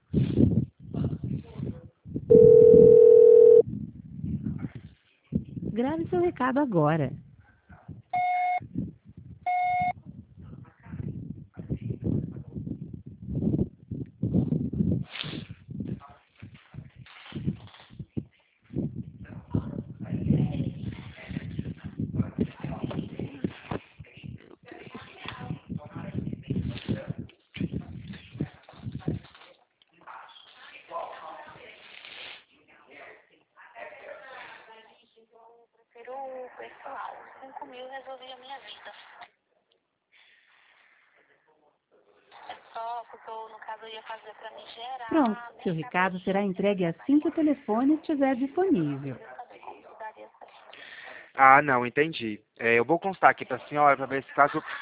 Grave seu recado agora. Prefiro o pessoal. 5.000 resolvia a minha vida. É só porque eu, no caso, eu ia fazer pra me Pronto, gerar. seu Nem recado sabia será entregue assim que o telefone estiver disponível. saber como que daria certo. Ah, não, entendi. Eu vou constar aqui para a senhora para ver se caso